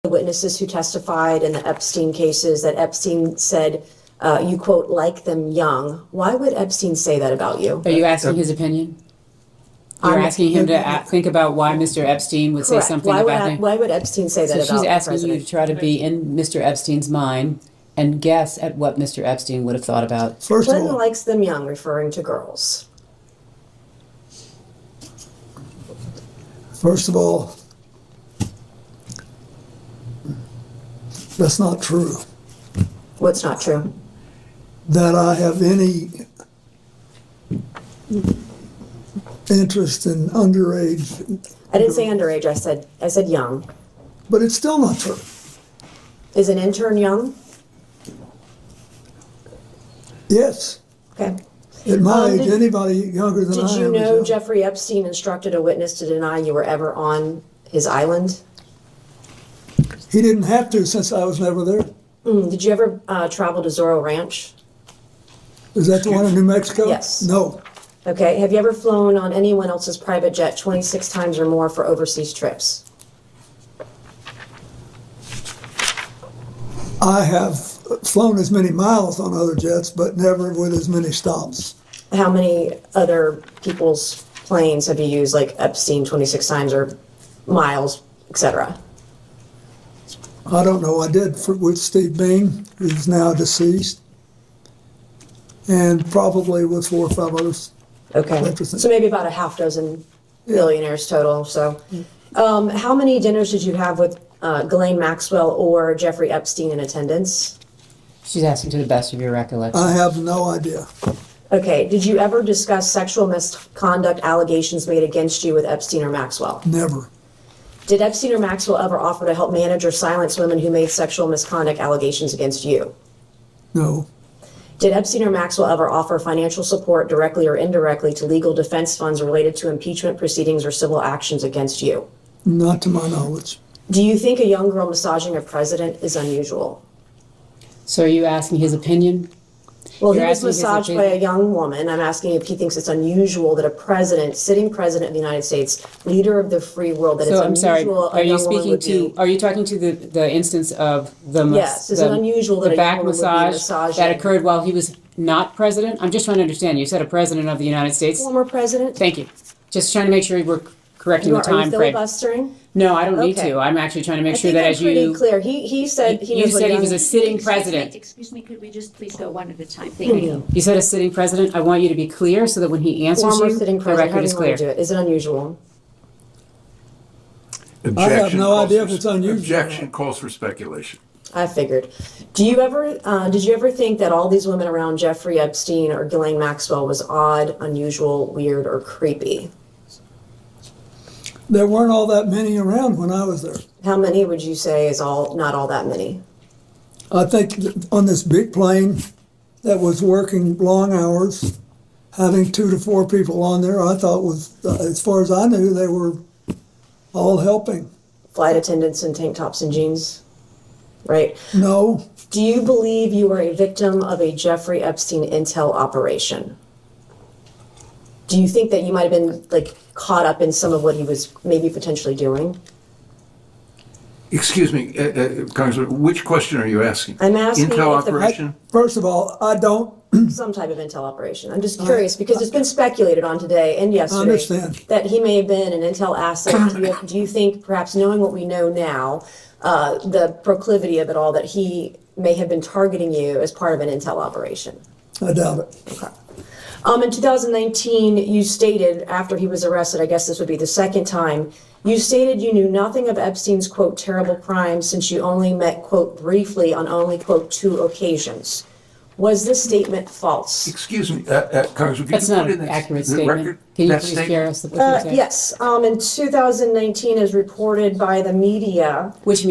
the witnesses who testified in the Epstein cases that Epstein said, you quote, like them young. Why would Epstein say that about you? Are you asking his opinion? You're asking him to think about why Mr. Epstein would say something about him? Why would Epstein say that about the president? So she's asking you to try to be in Mr. Epstein's mind and guess at what Mr. Epstein would have thought about. Clinton likes them young, referring to girls. First of all, that's not true. What's not true? That I have any interest in underage. I didn't say underage, I said young. But it's still not true. Is an intern young? Yes. Okay. At my age, anybody younger than I am. Did you know Jeffrey Epstein instructed a witness to deny you were ever on his island? He didn't have to, since I was never there. Did you ever travel to Zorro Ranch? Is that the one in New Mexico? Yes. No. Okay. Have you ever flown on anyone else's private jet 26 times or more for overseas trips? I have flown as many miles on other jets, but never with as many stops. How many other people's planes have you used, like Epstein 26 times or miles, etc.? I don't know. I did with Steve Bing, who's now deceased, and probably with 4 or 5 others. Okay. So maybe about a half dozen billionaires total. So how many dinners did you have with Ghislaine Maxwell or Jeffrey Epstein in attendance? She's asking to the best of your recollection. I have no idea. Okay. Did you ever discuss sexual misconduct allegations made against you with Epstein or Maxwell? Never. Did Epstein or Maxwell ever offer to help manage or silence women who made sexual misconduct allegations against you? No. Did Epstein or Maxwell ever offer financial support directly or indirectly to legal defense funds related to impeachment proceedings or civil actions against you? Not to my knowledge. Do you think a young girl massaging a president is unusual? So are you asking his opinion? Well, he was massaged by a young woman. I'm asking if he thinks it's unusual that a president, sitting president of the United States, leader of the free world, that it's unusual. Are you speaking to? Are you talking to the instance of the yes? Is it unusual that the a back young woman would be massaging that occurred while he was not president? I'm just trying to understand. You said a president of the United States. Former president. Thank you. Just trying to make sure we're correcting the time frame. Are you filibustering? No, I don't need to. I'm actually trying to make sure that as you. Pretty clear. He said he knows you said he was a sitting president. Excuse me, could we just please go one at a time? Thank you. You said a sitting president. I want you to be clear so that when he answers Former you, sitting the president. record is clear. Is it unusual? I have no idea if it's unusual. Objection calls for speculation. I figured. Did you ever think that all these women around Jeffrey Epstein or Ghislaine Maxwell was odd, unusual, weird, or creepy? There weren't all that many around when I was there. How many would you say is not all that many? I think on this big plane that was working long hours, having 2 to 4 people on there, I thought was, as far as I knew, they were all helping. Flight attendants in tank tops and jeans, right? No. Do you believe you were a victim of a Jeffrey Epstein intel operation? Do you think that you might have been caught up in some of what he was maybe potentially doing? Excuse me, Congressman, which question are you asking? I'm asking intel operation? First of all, I don't. Some type of intel operation. I'm just curious because it's been speculated on today and yesterday that he may have been an intel asset. Do you think, perhaps knowing what we know now, the proclivity of it all, that he may have been targeting you as part of an intel operation? I doubt it. Okay. In 2019, you stated, after he was arrested, I guess this would be the second time, you stated you knew nothing of Epstein's, quote, terrible crimes since you only met, quote, briefly on only, quote, 2 occasions. Was this statement false? Excuse me, Congressman, that's not an accurate statement. Can you please share us the Yes. In 2019, as reported by the media, which